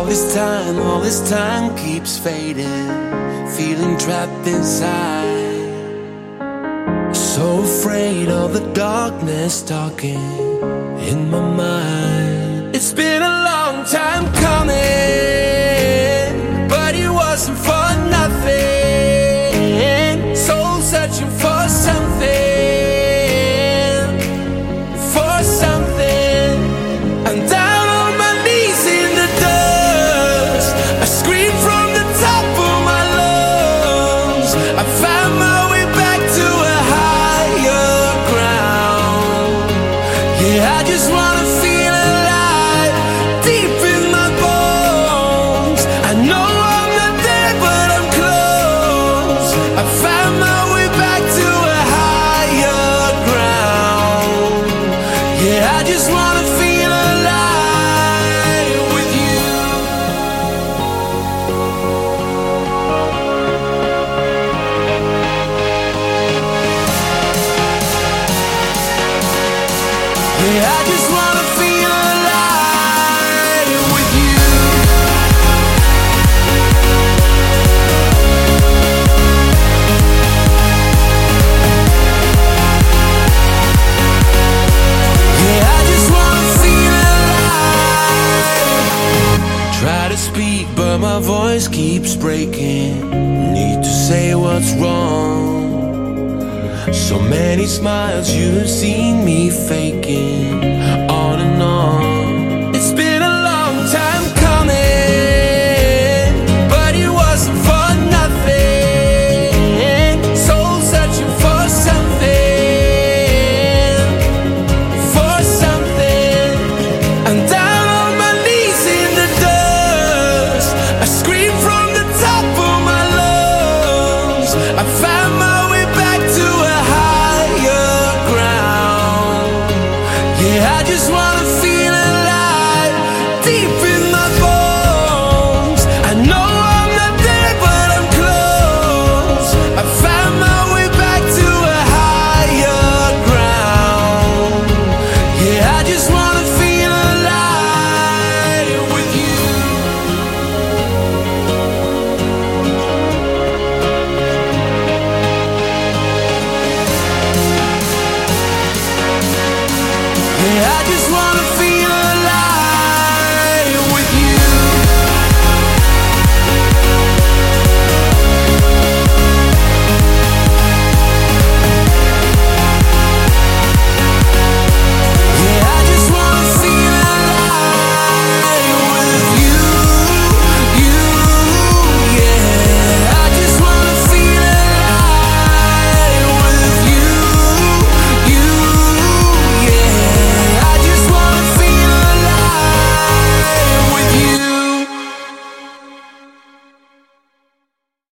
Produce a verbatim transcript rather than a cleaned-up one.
this time, all this time keeps fading, feeling trapped inside, so afraid of the darkness talking in my mind. It's been a long time coming, but it wasn't for nothing. Soul searching for something, for something. I'm down on my knees in the dust, I scream from the top of my lungs. I found my way back to a higher ground. Yeah, I just wanna feel alive, deep in my bones. I know I'm not there, but I'm close. I found my way back to a higher ground. Yeah, I just wanna feel alive with you. Yeah, I just wanna feel alive with you. Yeah, I just wanna feel alive. Try to speak, but my voice keeps breaking. Need to say what's wrong. So many smiles you've seen me faking, on and on.